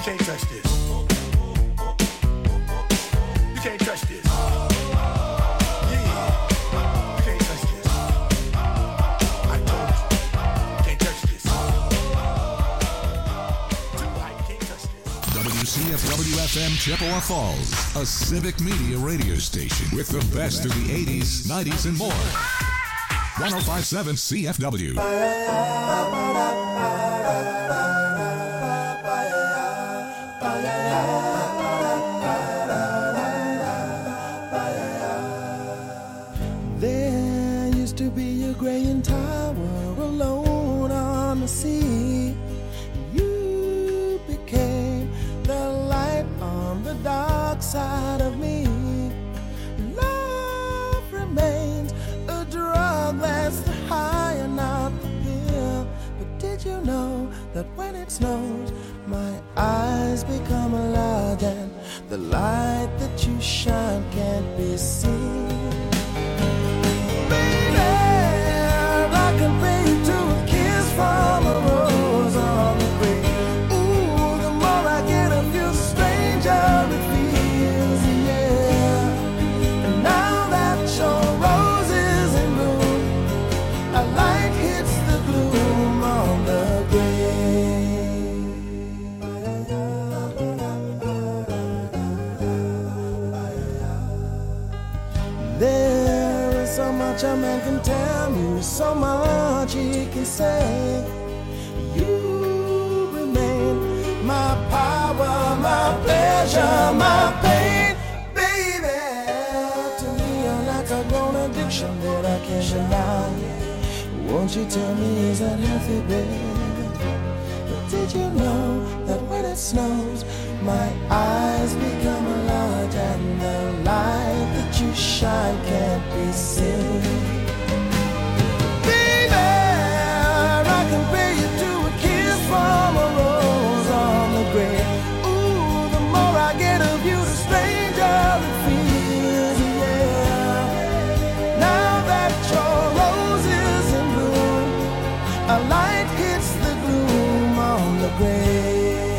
can't touch this. You can't touch this. WCFW-FM Chippewa Falls, a civic media radio station with the best of the 80s, 90s, and more. 105.7 CFW. There used to be a graying tower alone on the sea. You became the light on the dark side of me. Love remains a drug that's the high and not the pill. But did you know that when it snows, my eyes become large and the light that you shine can't be seen? Baby, I can pay you to a kiss from a rose on the grave. Ooh, the more I get of you, the stranger it feels, yeah. And now that your rose is in bloom, a light hits the gloom on the grave. There is so much a man can tell you, so much he can say. You remain my power, my pleasure, my pain, baby. To me, you're like a grown addiction that I can't deny. Won't you tell me, is that healthy, baby? But did you know that when it snows, my eyes become large and the light that you shine can't be seen? Baby, I can pay you to a kiss from a rose on the grave. Ooh, the more I get of you, the stranger it feels, yeah. Now that your rose is in bloom, a light hits the gloom on the grave.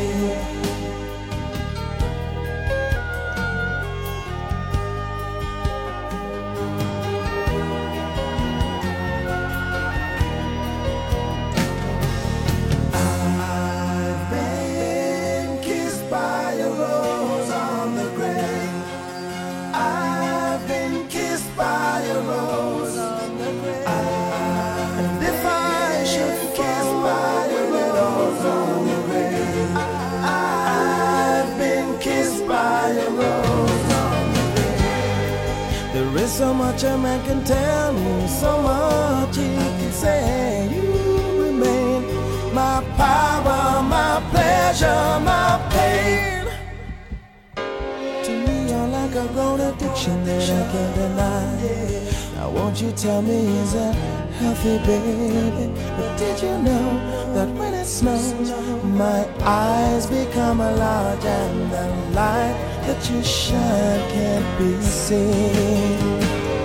So much a man can tell me, so much he can say. You remain my power, my pleasure, my pain. To me, you're like a grown addiction that I can't deny. Now won't you tell me, is that healthy, baby? But did you know that when it snows, my eyes become large and the light that you shine can't be seen?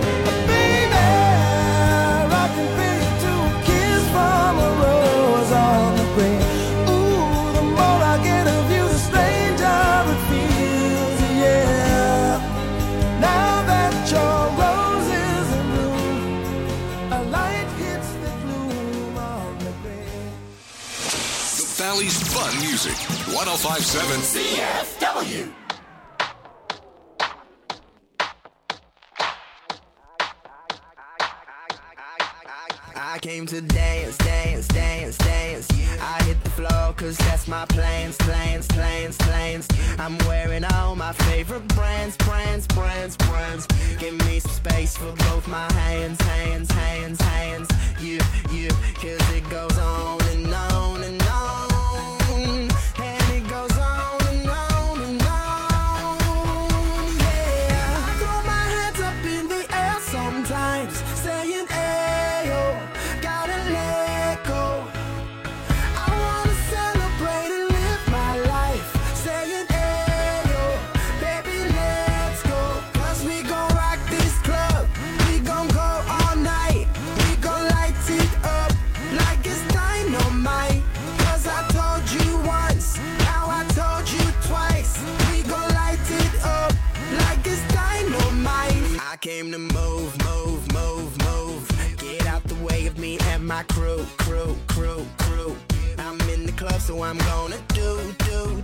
On the grave. Ooh, the more I get of you, the stranger it feels, yeah. Now that your rose is in bloom, a light hits the gloom on the grave. The Valley's fun music. 105.7 CFW. I came to dance, dance, dance, dance. I hit the floor cause that's my plans, plans, plans, plans. I'm wearing all my favorite brands, brands, brands, brands. Give me some space for both my hands, hands, hands, hands. You, cause it goes on and on and on. And it goes on and on and on. Yeah, I throw my hands up in the air sometimes, saying, ayo, gotta let go. I wanna celebrate and live my life, saying, ayo, baby, let's go. Cause we gon' rock this club, we gon' go all night. We gon' light it up like it's dynamite. Cause club, so I'm gonna do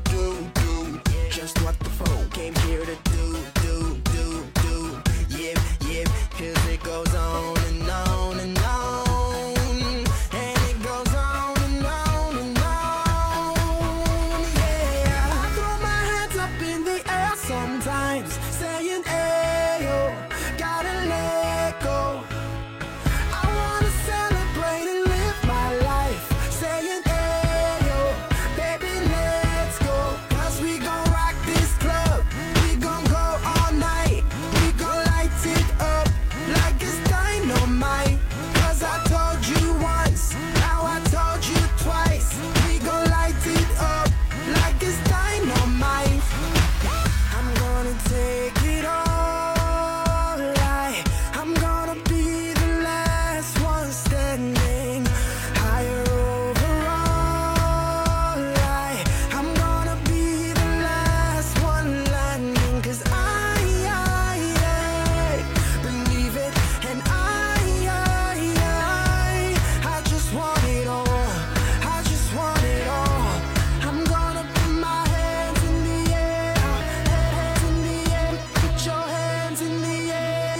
just what the folk came here to do. Yeah, 'cause it goes on and on and on, and it goes on and on and on. Yeah, I throw my hands up in the air sometimes, saying, ayo, gotta let go. I wanna celebrate and live my life, saying, ayo, baby, let's go. 'Cause we gon' rock this club, we gon' go all night, we gon' light it up like it's dynamite. 'Cause I told you once, now I told you twice, we gon' light it up like it's dynamite. I'm gonna take it all, I'm gonna be the last one standing, higher overall, I'm gonna be the last one landing. 'Cause I believe it, and I just want it all, I just want it all. I'm gonna put my hands in the air, hands in the air, put your hands in the air.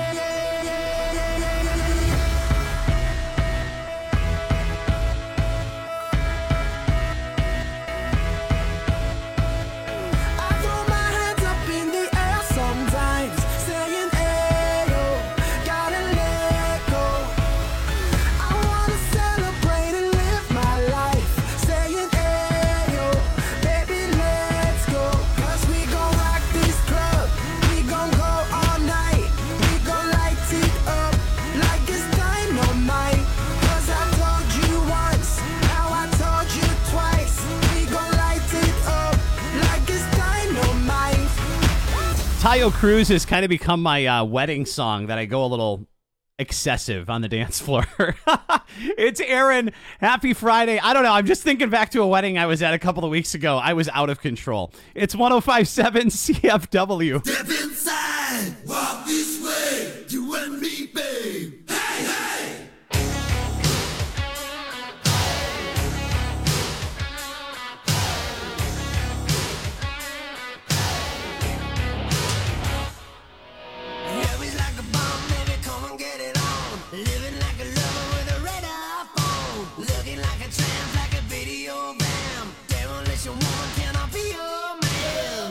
I throw my hands up in the air sometimes, saying, ayo, gotta let go. I wanna celebrate and live my life, saying, ayo, baby, let's go. 'Cause we gon' rock this club, we gon' go all night, we gon' light it up like it's dynamite. 'Cause I told you once, now I told you twice, we gon' light it up like it's dynamite. Tayo Cruz has kind of become my wedding song that I go a little excessive on the dance floor. It's Aaron. Happy Friday. I don't know. I'm just thinking back to a wedding I was at a couple of weeks ago. I was out of control. It's 105.7 CFW. Step inside, walk this way, you and me, babe. Hey, hey! Yeah, we like a bomb, baby, come and get it on. Living like a lover with a radar phone. Looking like a tramp, like a video bam. Demolition woman, can I be your man?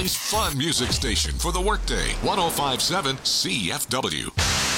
Cincinnati's fun music station for the workday. 105.7 CFW.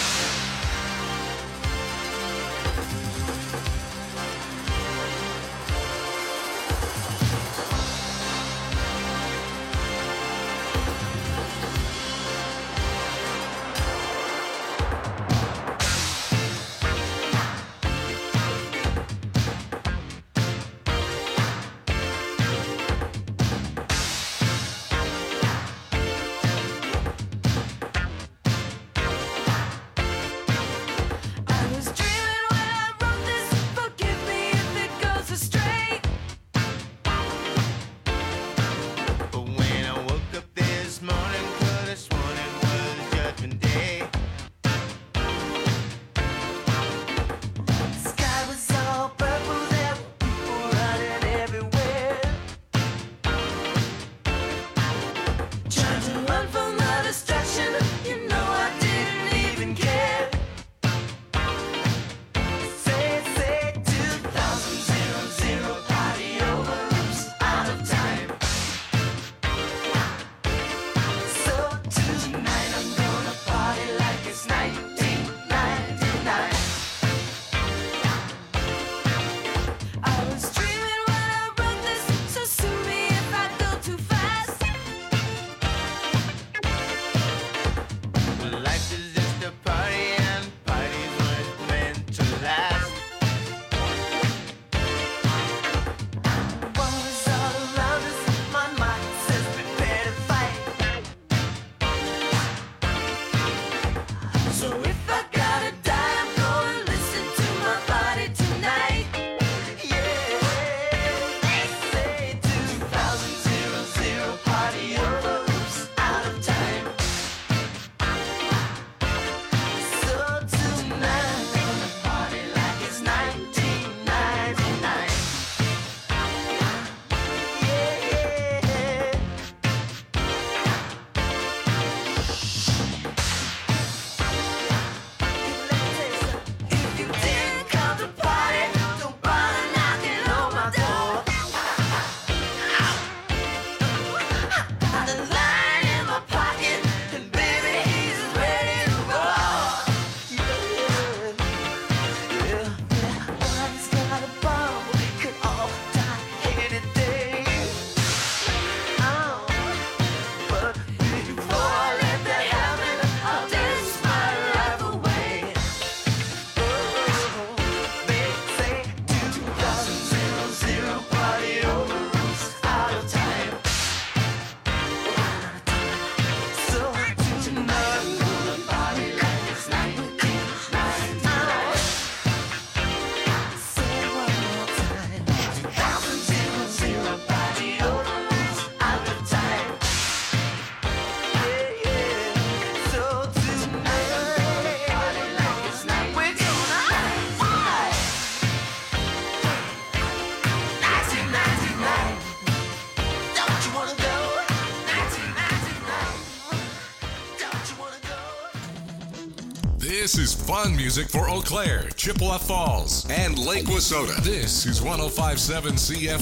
This is fun music for Eau Claire, Chippewa Falls, and Lake Wissota. This is 105.7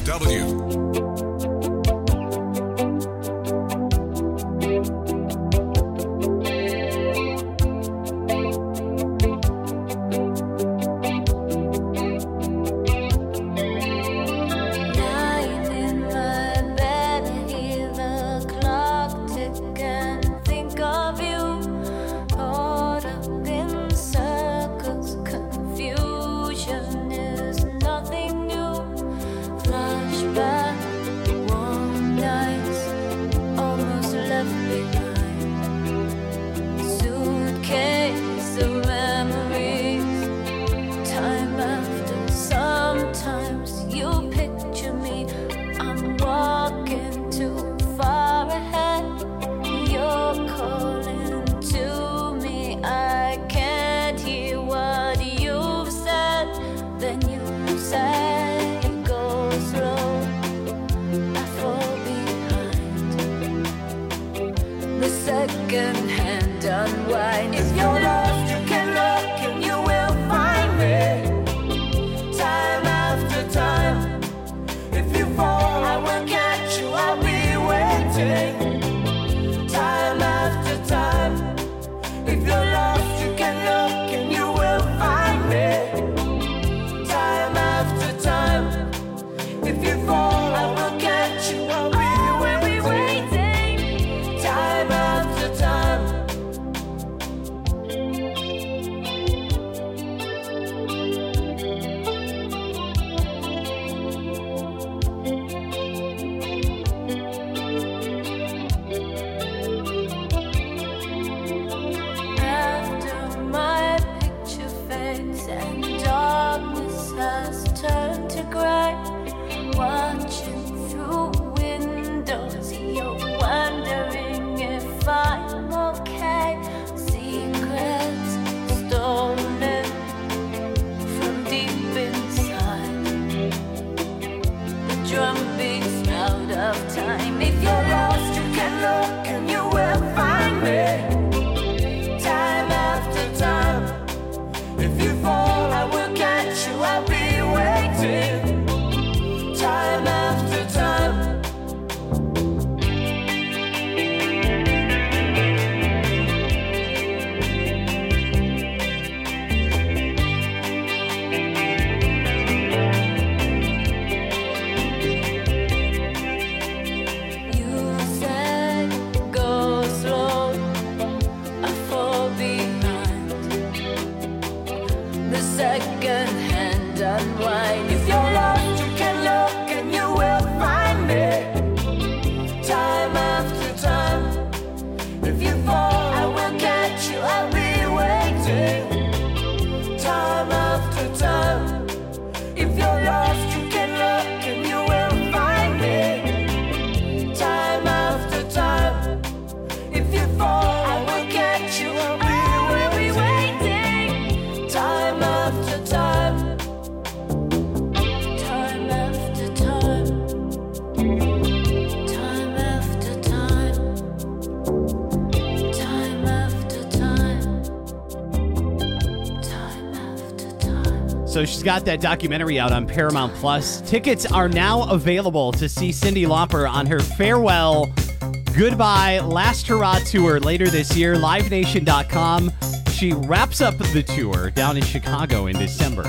CFW. Second-hand unwind. If you're lost, you can look and you will find me. Time after time. If you fall, I will catch you. I'll be waiting. So she's got that documentary out on Paramount Plus. Tickets are now available to see Cyndi Lauper on her farewell, goodbye, last hurrah tour later this year. LiveNation.com. She wraps up the tour down in Chicago in December.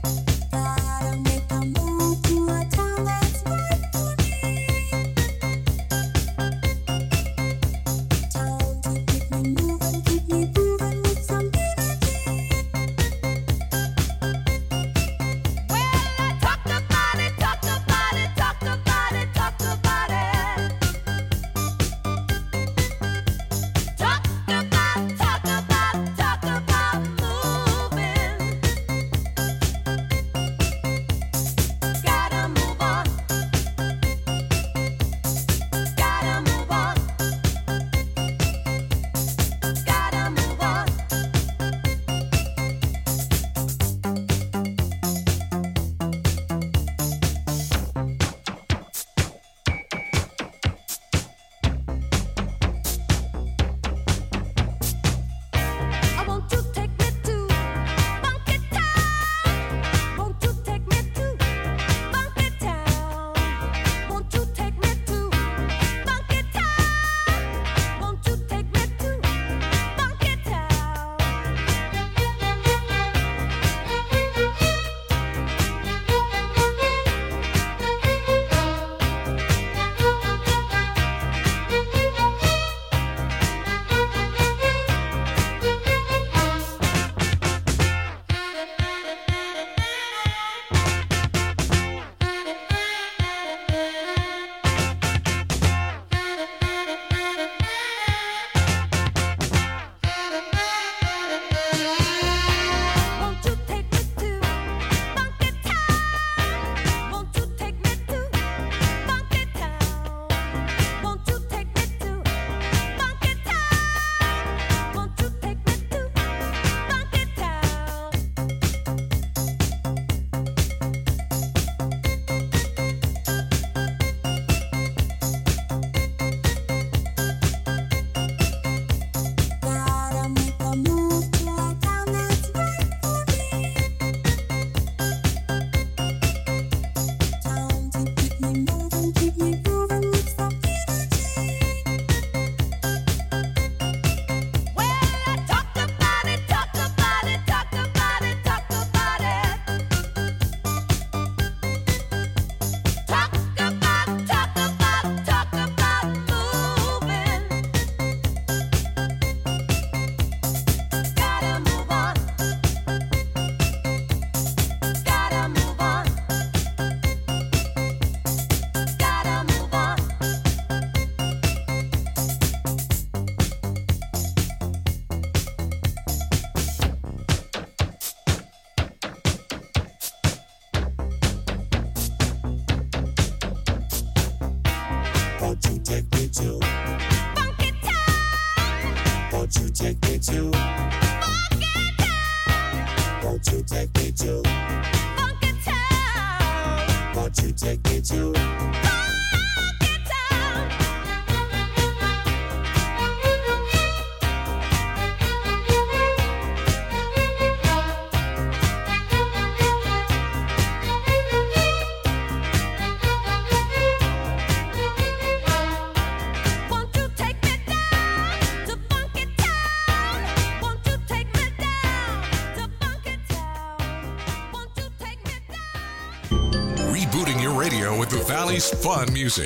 Rebooting your radio with the Valley's fun music.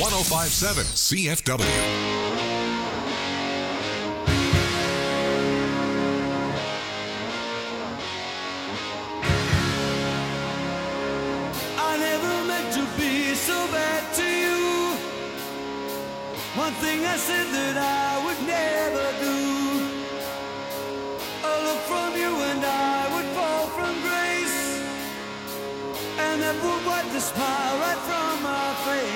105.7 CFW. One thing I said that I would never do. A look from you and I would fall from grace, and that would wipe the smile right from my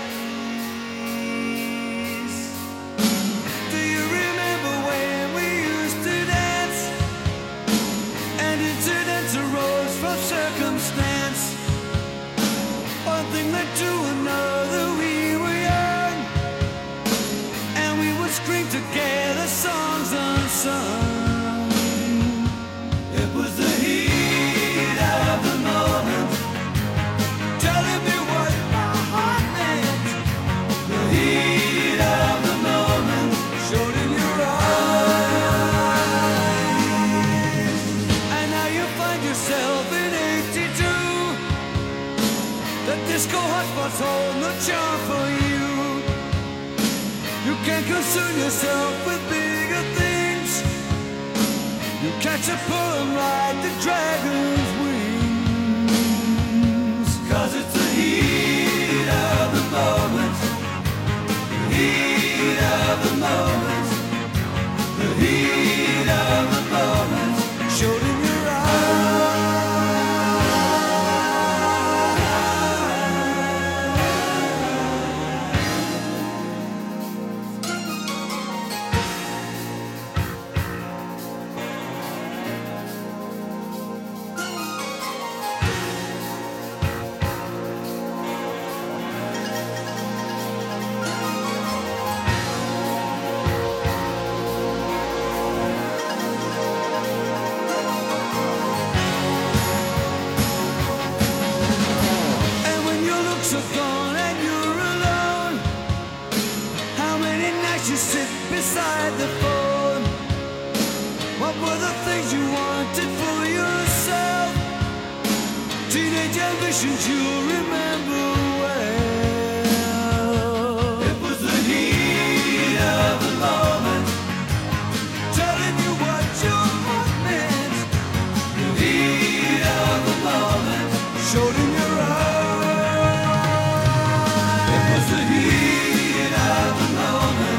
face. Do you remember when we used to dance, and incidents arose from circumstance? One thing led to another, we were young, and we would scream together songs unsung. It was the heat of the night. concern yourself with bigger things. You catch a poem like the dragon's wings. 'Cause it's the heat of the moment. The heat of the moment. The heat of the moment. Showed in your beside the phone. What were the things you wanted for yourself? Teenage ambitions you remember well. It was the heat of the moment, telling you what your heart meant. The heat of the moment showed in your eyes. It was the heat of the moment.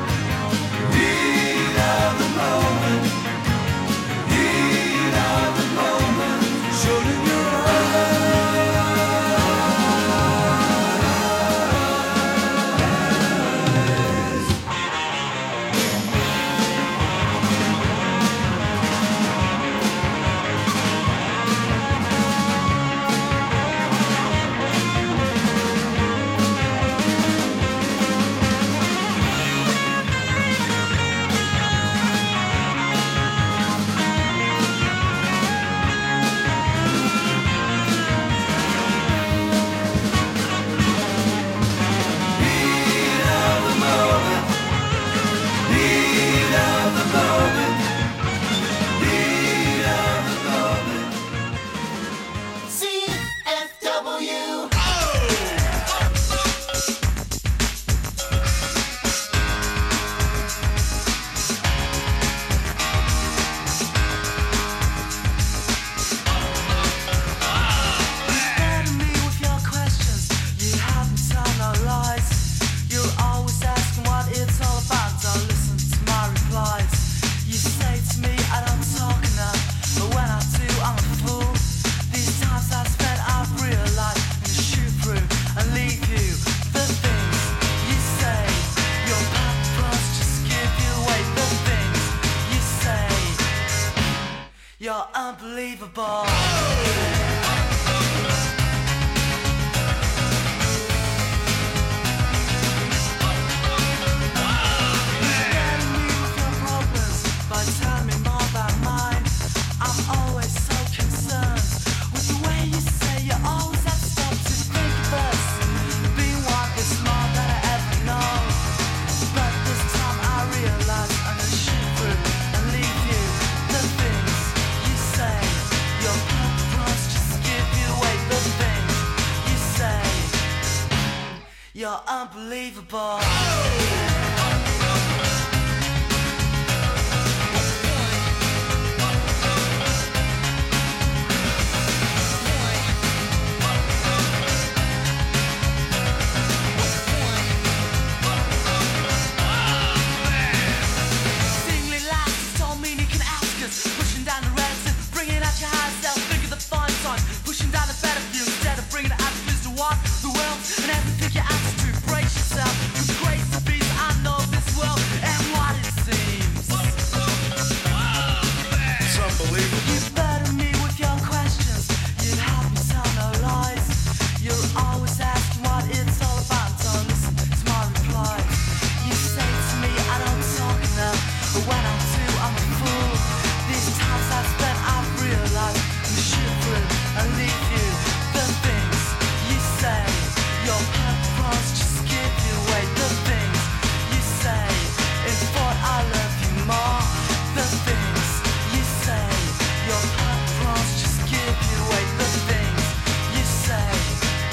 You're unbelievable. You're unbelievable.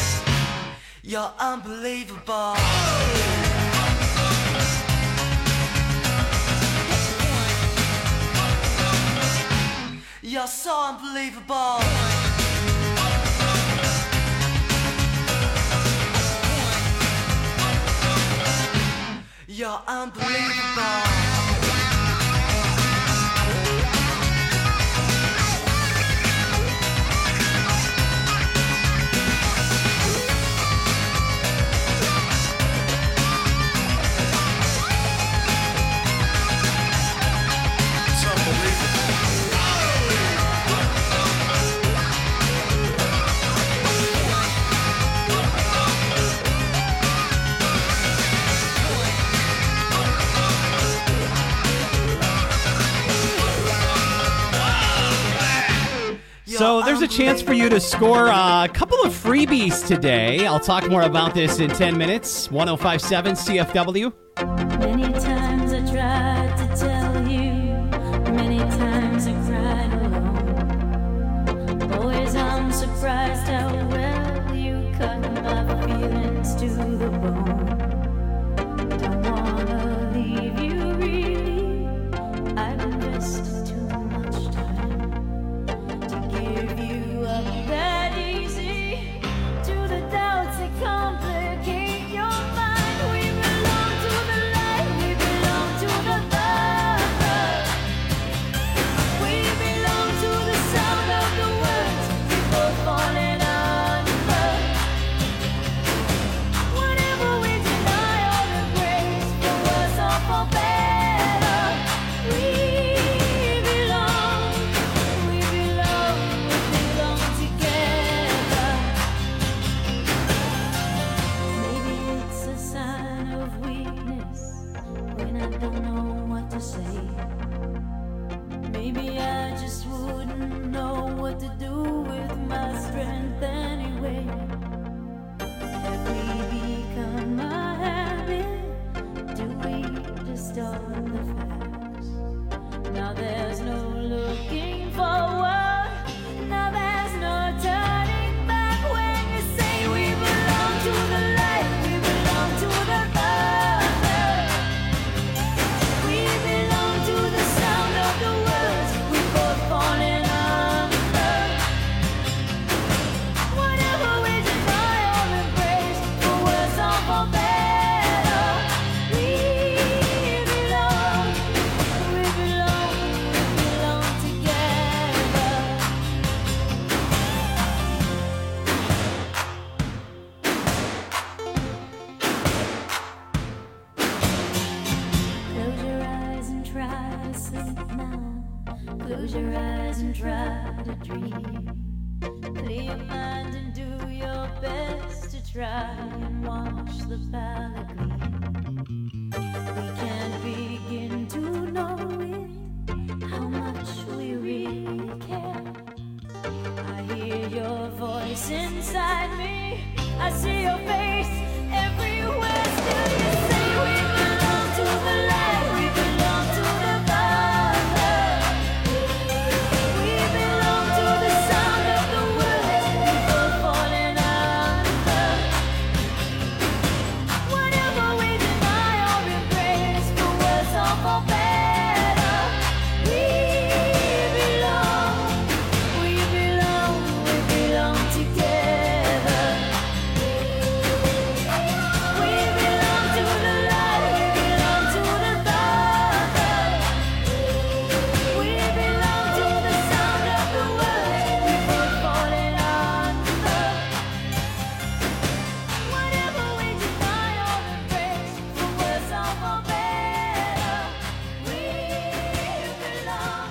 You're unbelievable. You're so unbelievable. You're unbelievable. So there's a chance for you to score a couple of freebies today. I'll talk more about this in 10 minutes. 105.7 CFW. Many times I tried to tell you, many times I cried alone. Always I'm surprised how well you cut my feelings to the bone. Don't wanna leave you really, I've invested too much time to give you up that easy to the doubts that complicate your mind. We belong to the light, we belong to the love. We belong to the sound of the words we both falling under. Whatever we deny or embrace, for worse or for better, we belong together. Maybe it's a sign of weakness when I don't know what to say. Maybe I just wouldn't know what to do with my strength anyway. Have we become a habit? Do we distort the facts? Now there's no looking forward. Now there's no turning back when you say we belong to the light, we belong to the other. We belong to the sound of the words we both falling under. Whatever we deny or embrace, for worse or for better, we belong together. Close your eyes and try to sleep now. Close your eyes and try to dream. Clear your mind and do your best to try and watch the palette gleam. We can't begin to know it, how much we really care. I hear your voice inside me, I see your face everywhere. Still you say we belong to the light, we belong to the other. We belong to the sound of the words we both falling under. Whatever we deny or embrace, for worse or for better, we belong together. We belong to the light, we belong to the other. We belong to the sound of the words we both falling under. Whatever we deny or embrace, for worse or for better, we belong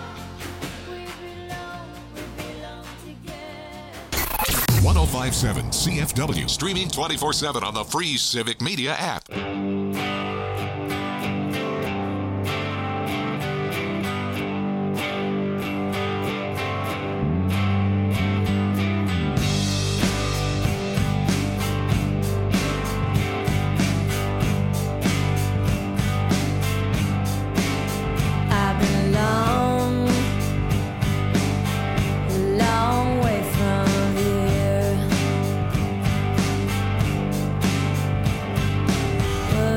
together. 105.7 CFW. Streaming 24/7 on the free Civic Media app. I've been a long way from here.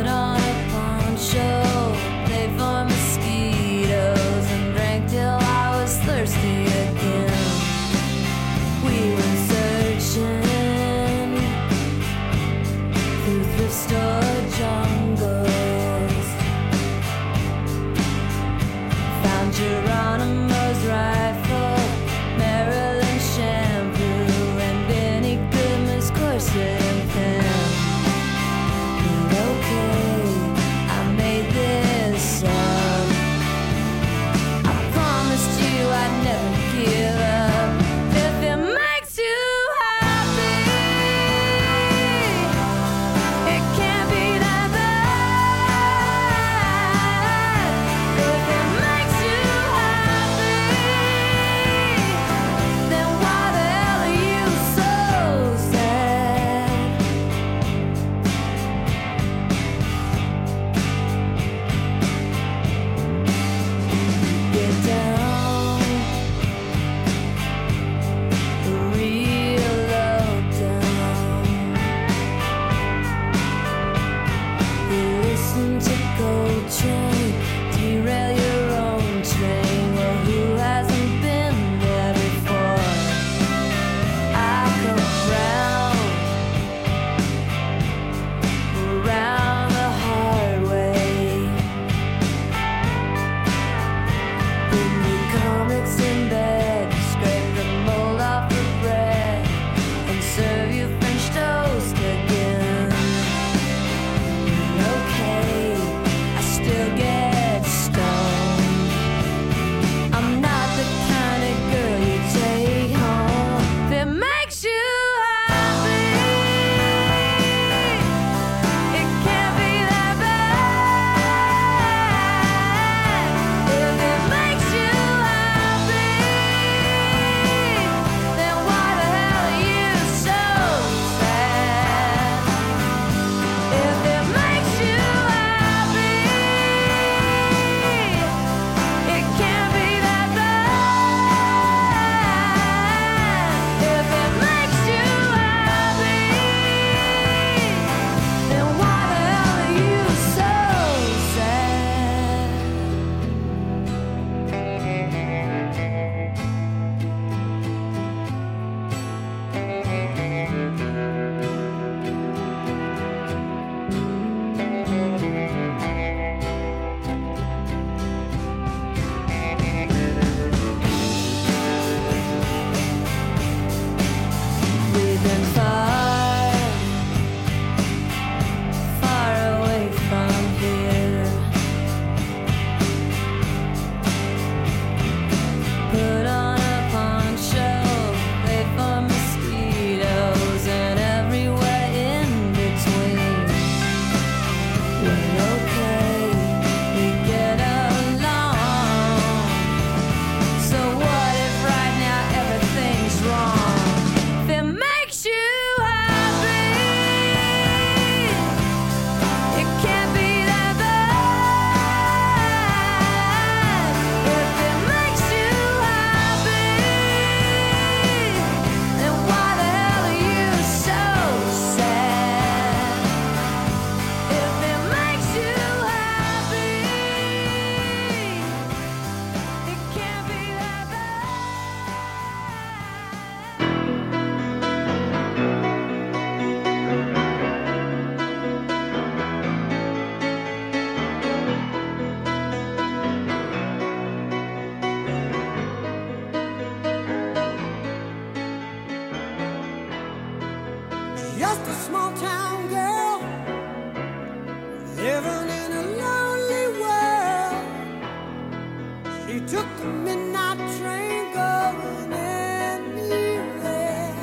took the midnight train going anywhere.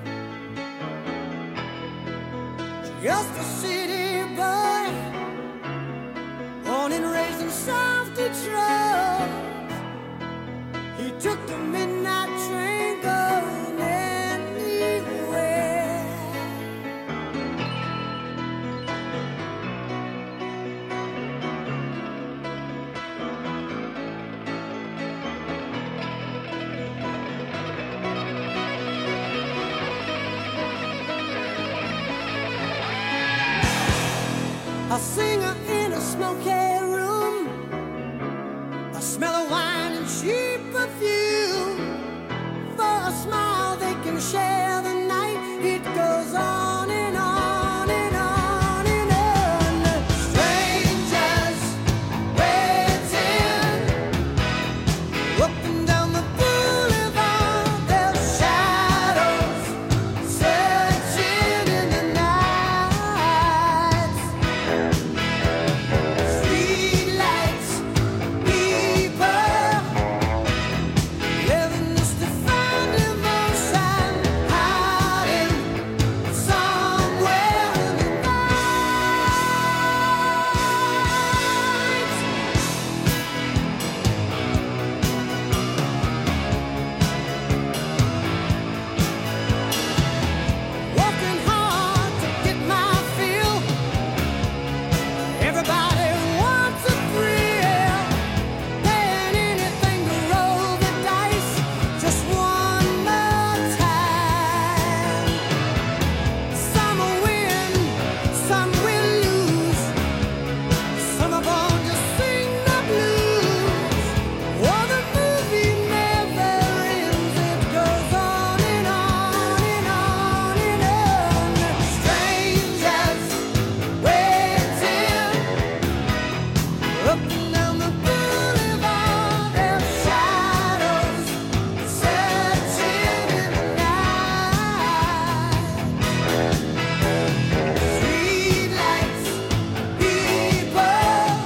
Just a city boy, born and raised in South Detroit. He took the midnight train going anywhere. A singer in a smoky room, a smell of wine and cheap perfume. For a smile they can share the night. It goes on and on and on and on. Strangers waiting up and down the boulevard. Their shadows searching in the night. Streetlights, people living just to find emotion, hiding somewhere in the night. Working hard to get my fill. Everybody wants a thrill, paying anything to roll the dice just one more time. Some will win, some will lose. Some of them just sing the blues. Oh, the movie never ends. It goes on and on and on and on. Strangers waiting up and down the boulevard. Their shadows searching in the night. Streetlights, people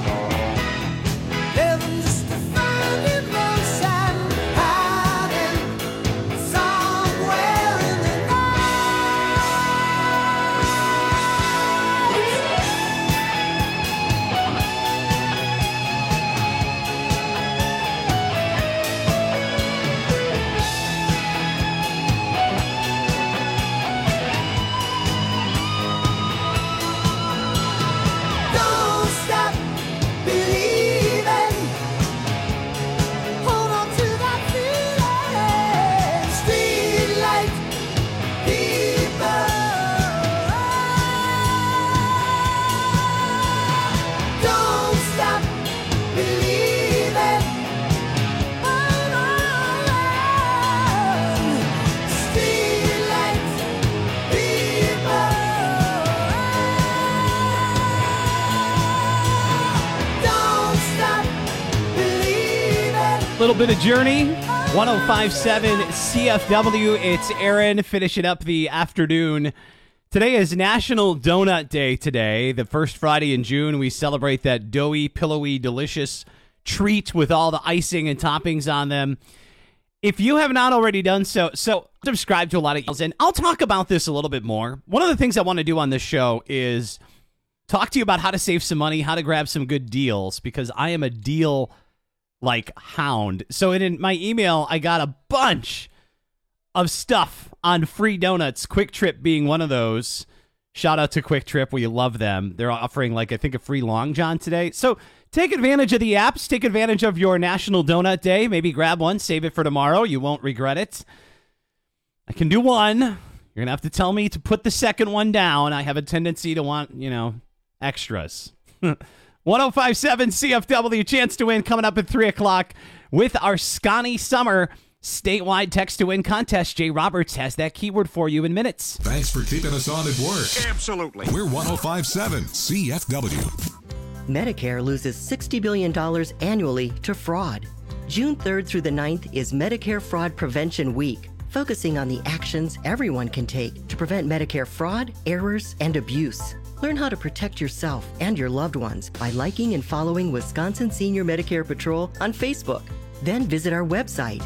living just to find emotion, hiding somewhere in the Don't stop believing. Hold on to that feeling. Streetlight people. Don't stop believing. Hold on. Streetlight people. Don't stop believing. Little bit of Journey, 105.7 CFW. It's Aaron finishing up the afternoon. Today is National Donut Day today. The first Friday in June, we celebrate that doughy, pillowy, delicious treat with all the icing and toppings on them. If you have not already done so subscribe to a lot of emails, and I'll talk about this a little bit more. One of the things I want to do on this show is talk to you about how to save some money, how to grab some good deals, because I am a deal hound. So in my email, I got a bunch of stuff on free donuts, Quick Trip being one of those. Shout out to Quick Trip. We love them. They're offering, I think, a free Long John today. So take advantage of the apps. Take advantage of your National Donut Day. Maybe grab one. Save it for tomorrow. You won't regret it. I can do one. You're going to have to tell me to put the second one down. I have a tendency to want, extras. 105.7 CFW, chance to win coming up at 3 o'clock with our Scotty Summer statewide text to win contest. Jay Roberts has that keyword for you in minutes. Thanks for keeping us on at work. Absolutely. We're 105.7 CFW. Medicare loses $60 billion annually to fraud. June 3rd through the 9th is Medicare Fraud Prevention Week, focusing on the actions everyone can take to prevent Medicare fraud, errors, and abuse. Learn how to protect yourself and your loved ones by liking and following Wisconsin Senior Medicare Patrol on Facebook. Then visit our website,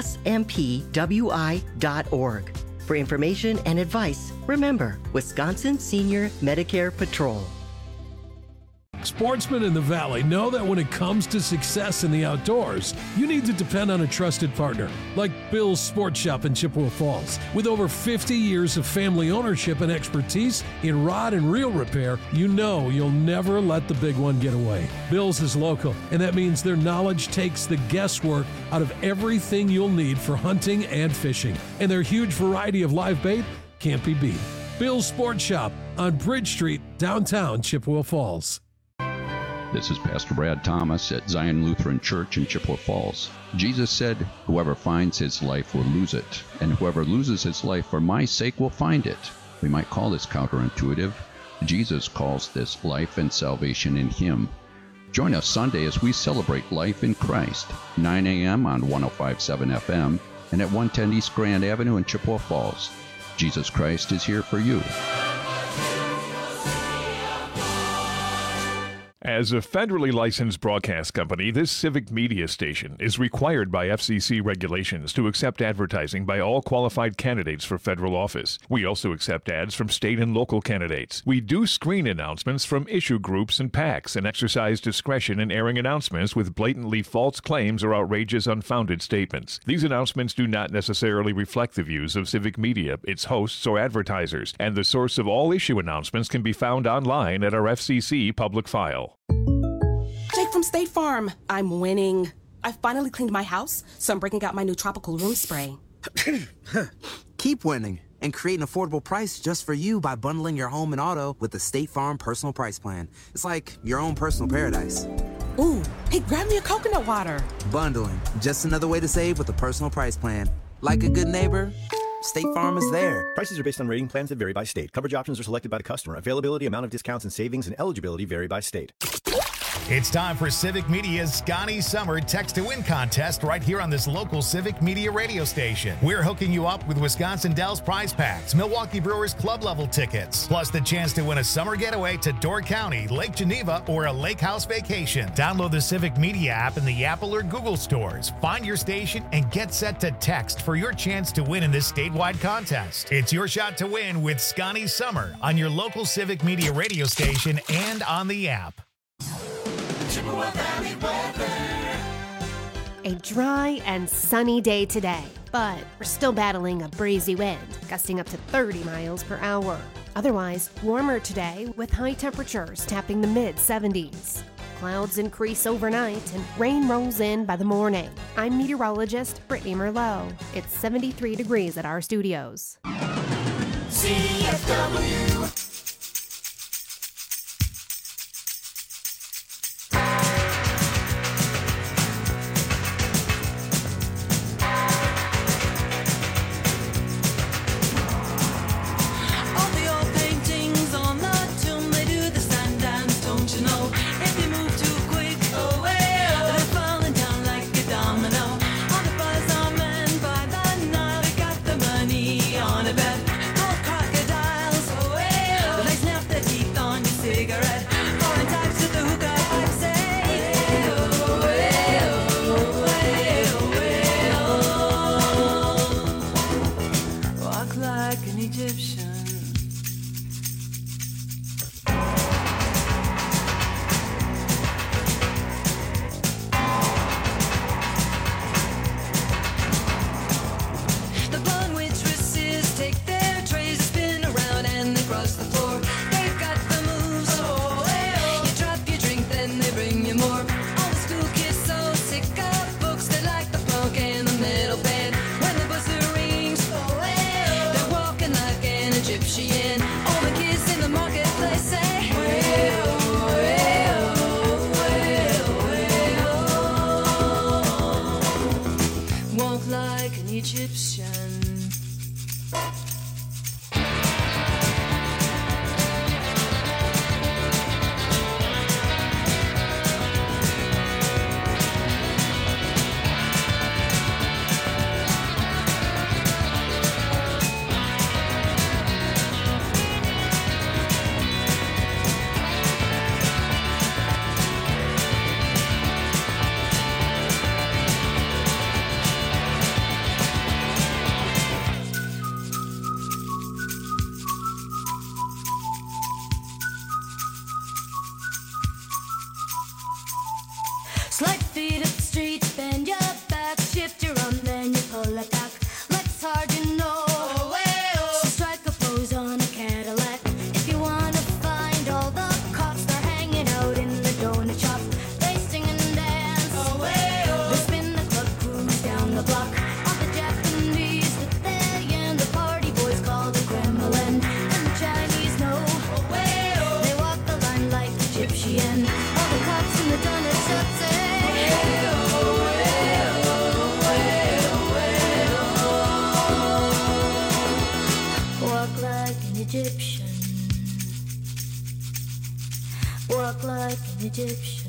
smpwi.org. For information and advice, remember Wisconsin Senior Medicare Patrol. Sportsmen in the Valley know that when it comes to success in the outdoors, you need to depend on a trusted partner like Bill's Sports Shop in Chippewa Falls. With over 50 years of family ownership and expertise in rod and reel repair, you know you'll never let the big one get away. Bill's is local, and that means their knowledge takes the guesswork out of everything you'll need for hunting and fishing. And their huge variety of live bait can't be beat. Bill's Sports Shop on Bridge Street, downtown Chippewa Falls. This is Pastor Brad Thomas at Zion Lutheran Church in Chippewa Falls. Jesus said, "Whoever finds his life will lose it, and whoever loses his life for my sake will find it." We might call this counterintuitive. Jesus calls this life and salvation in him. Join us Sunday as we celebrate life in Christ, 9 a.m. on 105.7 FM and at 110 East Grand Avenue in Chippewa Falls. Jesus Christ is here for you. As a federally licensed broadcast company, this civic media station is required by FCC regulations to accept advertising by all qualified candidates for federal office. We also accept ads from state and local candidates. We do screen announcements from issue groups and PACs and exercise discretion in airing announcements with blatantly false claims or outrageous, unfounded statements. These announcements do not necessarily reflect the views of civic media, its hosts, or advertisers, and the source of all issue announcements can be found online at our FCC public file. Jake from State Farm. I'm winning. I finally cleaned my house, so I'm breaking out my new tropical room spray. Keep winning and create an affordable price just for you by bundling your home and auto with the State Farm Personal Price Plan. It's like your own personal paradise. Ooh, hey, grab me a coconut water. Bundling, just another way to save with a personal price plan. Like a good neighbor, State Farm is there. Prices are based on rating plans that vary by state. Coverage options are selected by the customer. Availability, amount of discounts and savings, and eligibility vary by state. It's time for Civic Media's Scotty Summer Text to Win contest right here on this local Civic Media radio station. We're hooking you up with Wisconsin Dells prize packs, Milwaukee Brewers club level tickets, plus the chance to win a summer getaway to Door County, Lake Geneva, or a lake house vacation. Download the Civic Media app in the Apple or Google stores. Find your station and get set to text for your chance to win in this statewide contest. It's your shot to win with Scotty Summer on your local Civic Media radio station and on the app. A dry and sunny day today, but we're still battling a breezy wind, gusting up to 30 miles per hour. Otherwise, warmer today with high temperatures tapping the mid-70s. Clouds increase overnight and rain rolls in by the morning. I'm meteorologist Brittany Merlot. It's 73 degrees at our studios. CFW. Egyptian.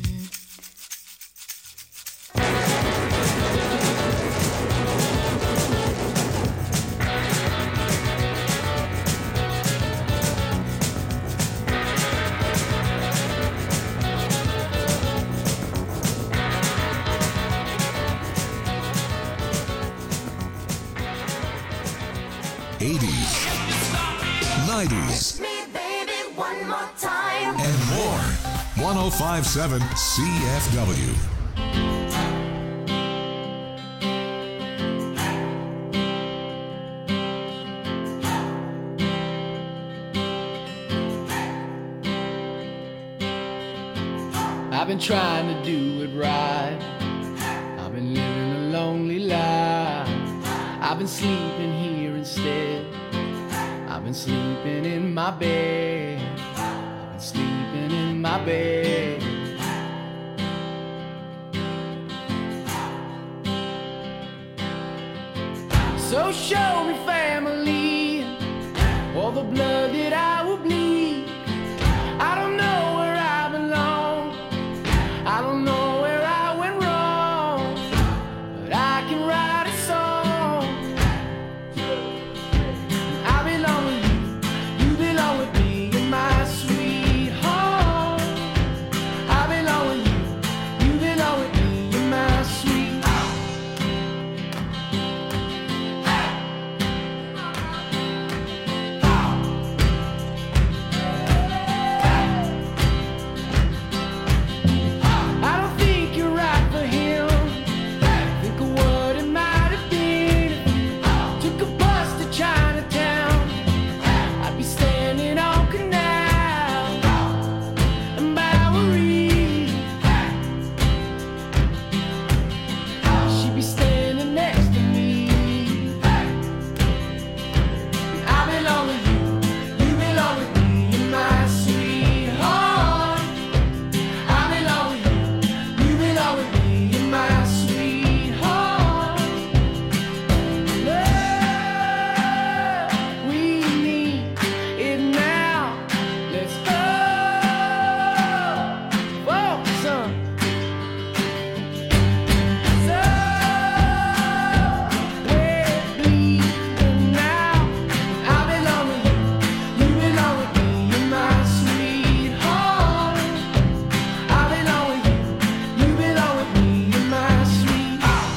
'80s, '90s, and more. 105.7 CFW. I've been trying to do it right. I've been living a lonely life. I've been sleeping here instead. I've been sleeping in my bed. I've been sleeping in my bed. So show me family, all the blood that I will bleed. I don't know where I belong. I don't know where I went wrong, but I can write a song. I belong with you, you belong with me, you're my sweetheart. I belong with you, you belong with me, you're my sweetheart. I don't think you're right for him. Think of what it might have been. Took a bus to Chinatown. I'd be standing on Canal and Bowery. She'd be standing next to me. I belong with you, you belong with me, you're my sweetheart. I belong with you, you belong with me, you're my sweetheart. Love, we need it now. Let's go for some. So we're bleeding now. I belong with you, you belong with me, you're my sweetheart. I belong with you, you belong with me, you're my sweetheart.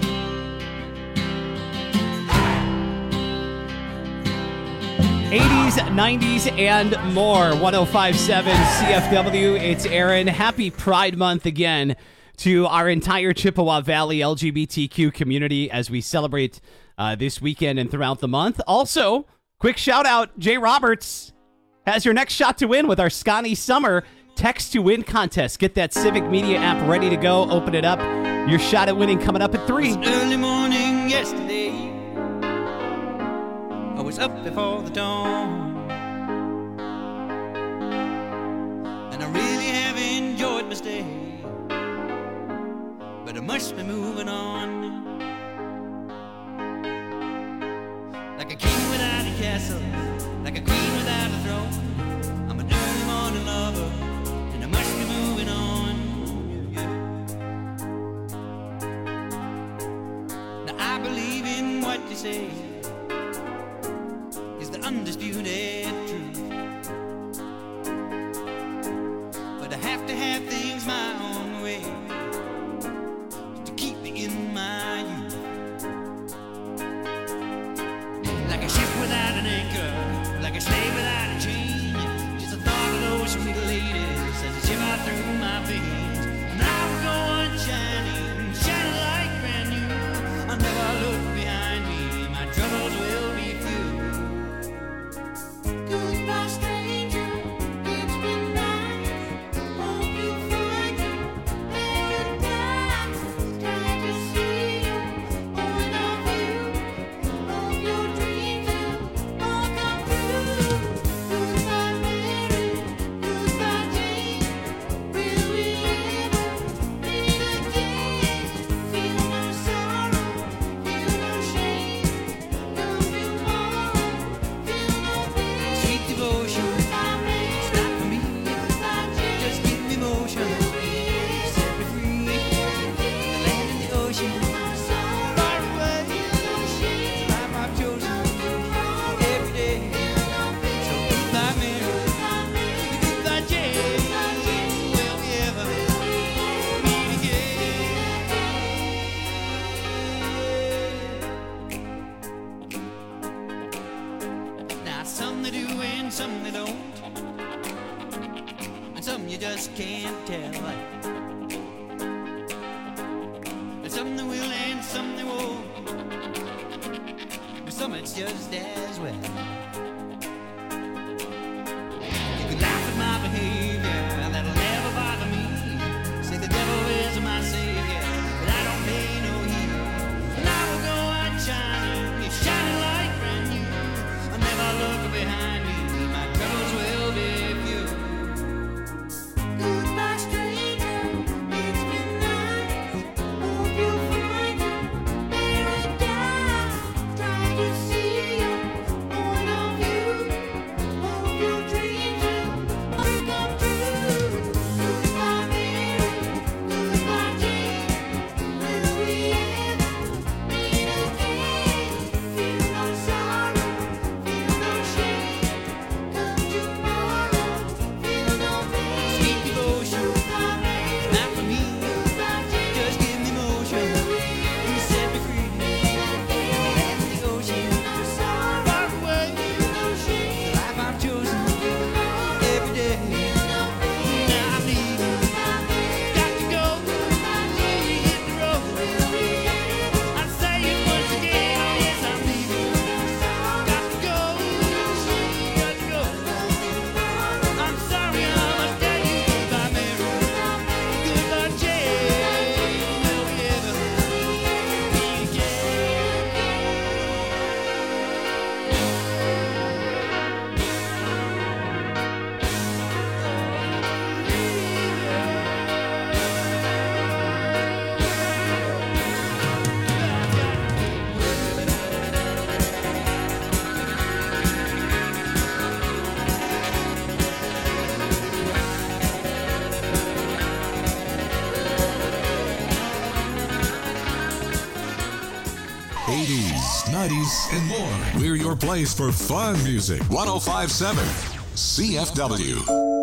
80s, 90s, and more. 105.7 CFW. It's Aaron. Happy Pride Month again to our entire Chippewa Valley LGBTQ community as we celebrate this weekend and throughout the month. Also, quick shout out, Jay Roberts has your next shot to win with our Scotty Summer Text to Win contest. Get that Civic Media app ready to go. Open it up. Your shot at winning coming up at 3. Early morning yesterday, I was up before the dawn, and I really have enjoyed my stay, but I must be moving on. Like a king without a castle, like a queen without a throne, I'm an early morning lover, and I must be moving on. Now I believe in what you say is the undisputed truth, but I have to have things my own way to keep me in my youth. Like a ship without an anchor, like a slave without a chain, just the thought of those sweet ladies as they shiver through my veins. And I will go on shining, shining like brand new. I'll never look behind me, my troubles will be few. and some they don't. And some you just can't tell. And some they will and some they won't. But some it's just as well. You can laugh at my behavior, that'll never bother me. Say the devil is my savior, but I don't pay no heed. And I will go on shining, you're shining like brand new. I'll never look behind me, my troubles will be few. Goodbye, stranger, it's been nice. Hope you find a paradise. Try to see your point of view. Hope your dreams will come true. Goodbye, Mary, goodbye, Jane. Will we ever meet again? Feel no sorrow, feel no shame. Come tomorrow, feel no pain. Sweet devotion, not for me. Just give me motion. You set me free. Let the ocean far away. The life I've chosen every day. Now I'm leaving. Got to go. Hit the road. I say it once again. Yes, I'm leaving. Got to go. Got to go. I'm sorry I must tell you goodbye, Mary. Goodbye, Jane. Will we ever meet '80s, '90s, and more. We're your place for fun music. 105.7 CFW.